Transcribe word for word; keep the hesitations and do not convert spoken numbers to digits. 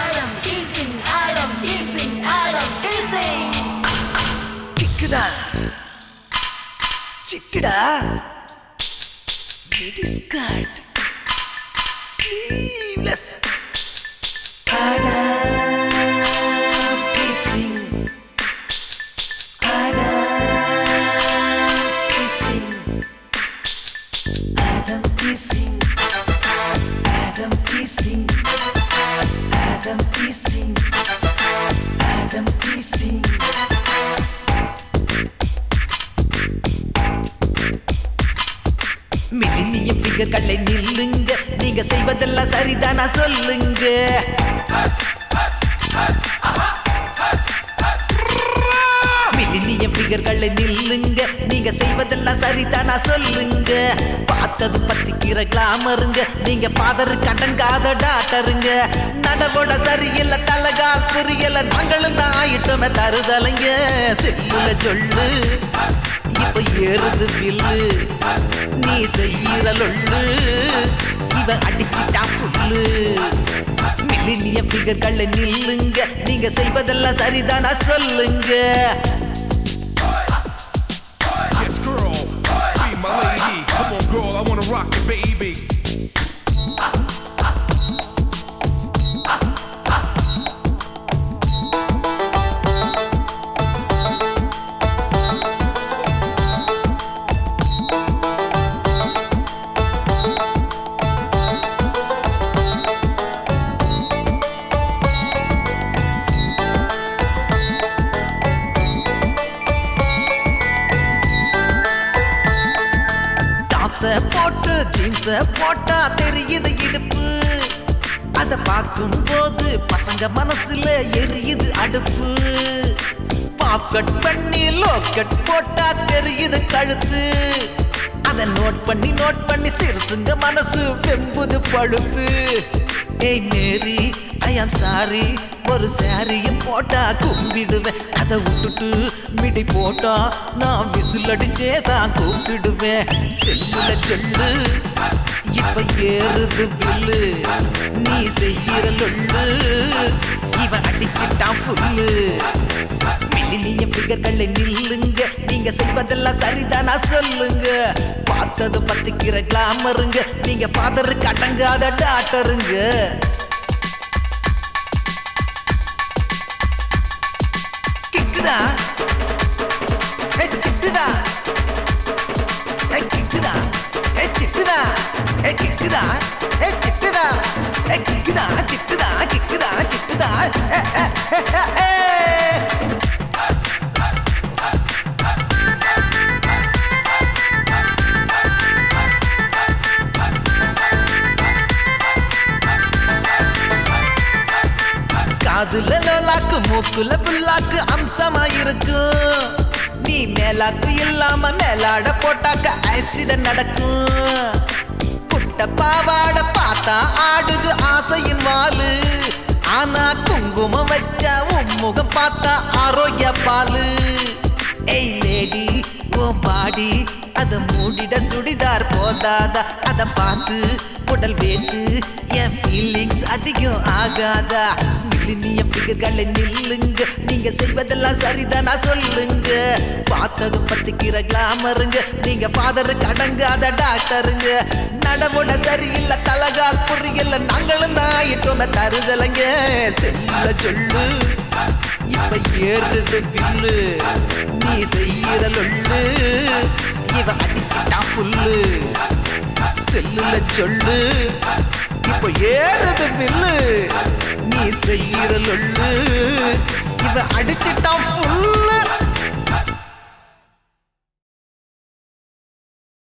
am teasing, I am teasing, I am teasing. Kickda, chittida, midi skirt, sleeveless. I am teasing, I am teasing, Adam teasing, Adam teasing, Adam teasing, Adam teasing. Millennium ஃபிகர்களை நில்லுங்க, நீங்க செய்வதெல்லாம் சரிதானா சொல்லுங்க. Millennium ஃபிகர்களை நில்லுங்க, நீங்க செய்வதெல்லாம் சரிதானா சொல்லுங்க. பார்த்தது பத்திக்கிற கிளாமருங்க, நீங்க ஃபாதருக்கு அடங்காத டாக்டருங்க. நடவோட சரியில்லை, தலகால் புரியல, நாங்களும் தான் ஆயிட்டோமே தருதலைங்க. செல்லுல சொல்லு இப்ப ஏறுது பில்லு, நீ செய்யற லொள்ளு இவன் அடிச்சிட்டா புல்லு. மில்லினியம் ஃபிகர்களை நில்லுங்க, நீங்க செய்வதெல்லாம் சரிதானா சொல்லுங்க. Yes, girl, be my lady. Come on, girl, I wanna rock it, baby. போட்டு ஜீன்ஸ போட்டா தெரியுது இடுப்பு, அத பார்க்கும் போது பசங்க மனசுல எரியுது அடுப்பு. பாப்கட் பண்ணி லோக்கட் போட்டா தெரியுது கழுத்து, அத நோட் பண்ணி நோட் பண்ணி சிறுசுங்க மனசு வெம்புது பழுத்து. ஏய் மேரி ஐ ஆம் சாரி, ஒரு சாரியும் போட்டா கும்பிடுவேன், அதை விட்டுட்டு மிடி போட்டா நான் விசில் அடிச்சே தான் கூப்பிடுவேன். செல்லுல சொல்லு இப்ப ஏறுது பில்லு, நீ செய்யற லொள்ளு இவன் அடிச்சிட்டான் புல்லு. மில்லினியம் ஃபிகர்களை நில்லுங்க, நீங்க செய்வதெல்லாம் சரிதானா சொல்லுங்க. பார்த்தது பத்திக்கிற கிளாமருங்க, நீங்க ஃபாதருக்கு அடங்காத டாக்டருங்க. கிக்குதா ஏ சிட்டுதா, ஏ கிக்குதா ஏ சிட்டுதா, ஏ கிக்குதா ஏ சிட்டுதா, ஏ கிக்குதா சிட்டுதா, கிக்குதா சிட்டுதா. காதுல லோலாக்கு மூக்குல புல்லாக்கு அம்சமா இருக்கும், நீ மேலாக்கு இல்லாம மேலாட போட்டாக்க ஆக்சிடென்ட் நடக்கும். குட்ட பாவாட பார்த்தா ஆடுது ஆசையின் வாலு, ஆனா குங்குமம் வச்சா உம்முகம் பார்த்தா ஆரோக்கிய பாலு. ஏய் லேடி ஓ பாடி அத மூடிட சுடிதார் போதாதா, அத பார்த்து உடல் வேட்டு என் ஃபீலிங்ஸ் அதிகம் ஆகாதா. மில்லினியம் ஃபிகர்களை நில்லுங்க, நீங்க செய்வதெல்லாம் சரிதானா சொல்லுங்க. பார்த்தது பத்திக்கிற கிளாமருங்க, நீங்க ஃபாதருக்கு அடங்காத டாக்டருங்க. நடவோட சரியில்லை, தலகால் புரியல, நாங்களும் தான் ஆயிட்டோமே தருதலைங்க. செல்ல சொல்லு இப்ப ஏறுது பில்லு, நீ செய்யற லொள்ளு இவன் அடிச்சிட்டா புல்லு. செல்லுல சொல்லு இப்ப ஏறுது பில்லு, நீ செய்யற லொள்ளு இவன் அடிச்சிட்டா புல்லு.